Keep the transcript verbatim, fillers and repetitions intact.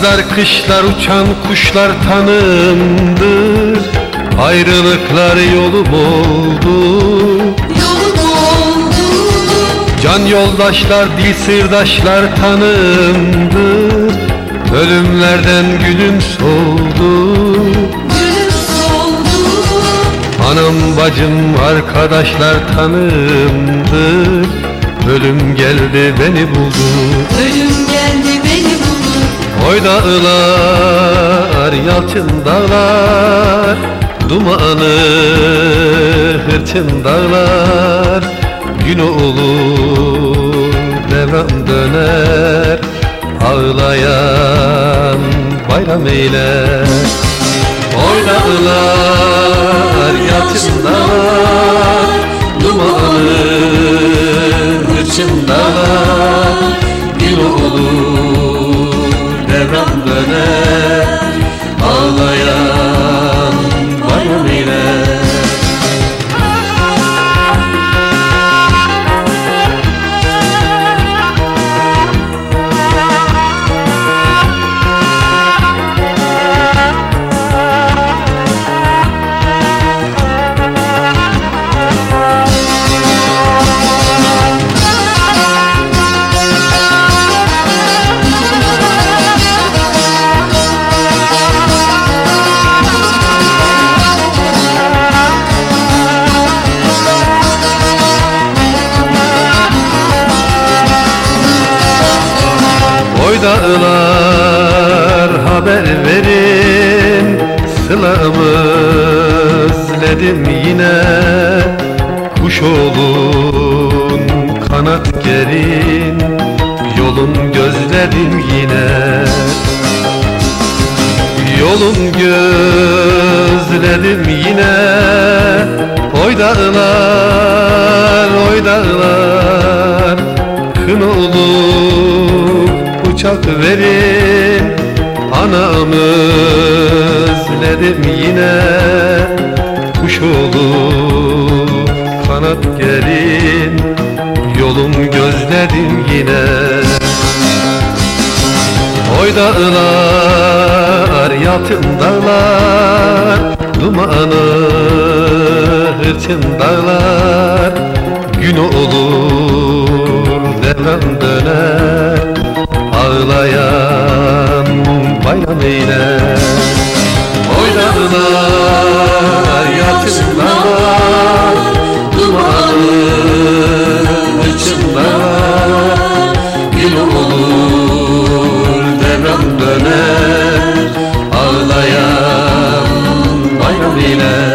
Yazlar kışlar uçan kuşlar tanımdır, ayrılıklar yolum oldu. Yolum oldu. Can yoldaşlar dil sırdaşlar tanımdır, ölümlerden gülüm soldu. Gülüm soldu. Anam bacım arkadaşlar tanımdır, ölüm geldi beni buldu. Ölüm geldi beni buldu. Oy dağlar, yalçın dağlar, dumanı hırçın dağlar. Gün olur devran döner, ağlayan bayram eyler. Oy dağlar, yalçın dağlar, dumanı hırçın dağlar. Gün olur devran döner, ağlayan bayram eyler. Oy dağlar, haber verin, sılamız ledim yine. Kuş olun, kanat gerin, yolun gözledim yine. Yolun gözledim yine. Oy dağlar, oy dağlar, kın olur uçak verin, anamız ledim yine. Kuş olur kanat gerin, yolum gözledim yine. Oy dağlar, yalçın dağlar, dumanı hırçın dağlar. Gün olur devran döner, ağlayan bayram eyler. Oy dağlar, yalçın dağlar, dumanı hırçın dağlar. Gün olur devran döner, ağlayan bayram eyler.